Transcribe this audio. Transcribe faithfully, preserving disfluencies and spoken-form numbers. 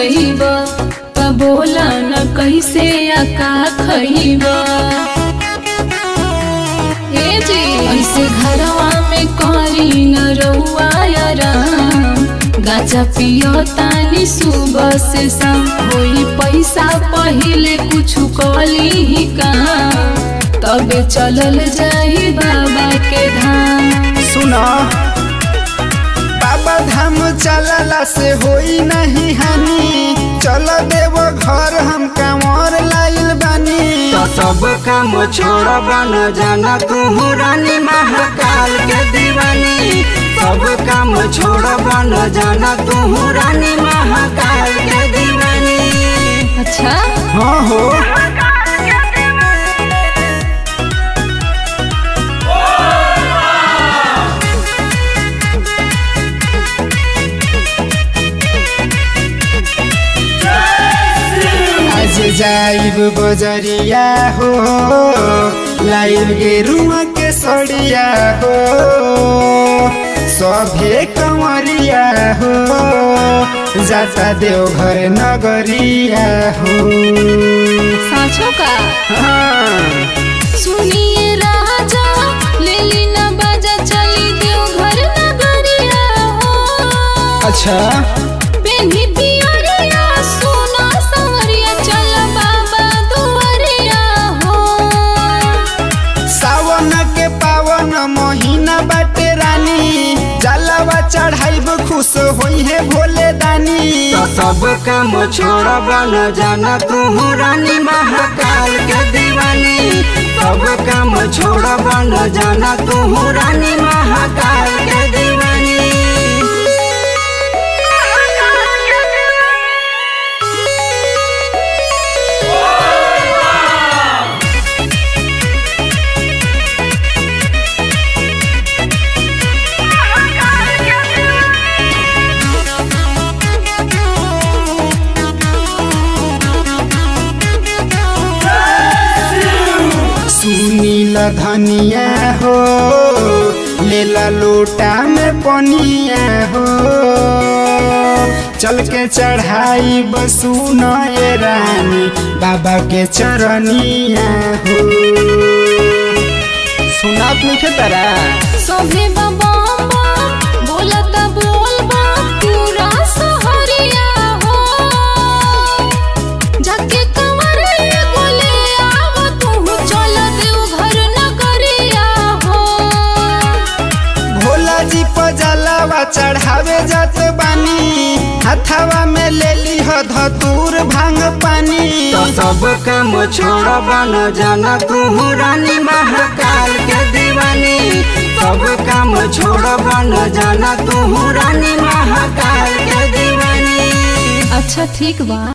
जइबा त बोला न कैसे आका खइबा। ए जी ऐसे घरवा में करी न रउआ आराम, गाजा पियो तानी सुबह से शाम, होई पैसा पहिले कुछ कली ही काम, तबे चलल जाई बाबा के धाम। सुना बाबा धाम चलला से होई नहीं हानि, चल देव घर हम कांवर लाइल बानी। तो सब काम छोड़ बन जाना तू रानी महाकाल के दीवानी, सब काम छोड़ बन जाना तू रानी महाकाल के दीवानी। अच्छा हाँ हो जाइब बजरिया हो, लाइब गेरुआ के सड़िया हो, सभे कंवरिया हो, जाता देवघर नगरिया हो। साँचो का हाँ सुनिए राजा, ले ली ना बाजा, चली देवघर नगरिया हो। अच्छा पेन्ही पियरिया सोना संवरिया, चल बाबा दुआरिया हो। सावन के पावन महीना बाटे रानी, जलवा चढ़ाइब खुश होई है भोले दानी। तो सब काम छोड़ बन जाना तू रानी महाकाल के दीवानी, सब काम छोड़ बन जाना तू रानी महाकाल के दीवानी। सुनील धनिया हो, लेला लोटा में पनिया हो, चल के चढ़ाई बसु नए रानी बाबा के चरनिया हो। सुनात नहीं खे तारा सभे बाबा बोलता बोलबा पूरा सहरिया हो, जाके कंवरिया बोले आव तू, चल देवघर नगरिया हो। भोला जी पर जलावा चढ़ावे जात बानी, हथवा में ले ली हो धतूर भांग पानी। तो सब काम छोड़ बन जाना तू रानी महाकाल के दीवानी, सब काम छोड़ बन जाना तू रानी महाकाल के दीवानी। अच्छा ठीक बा।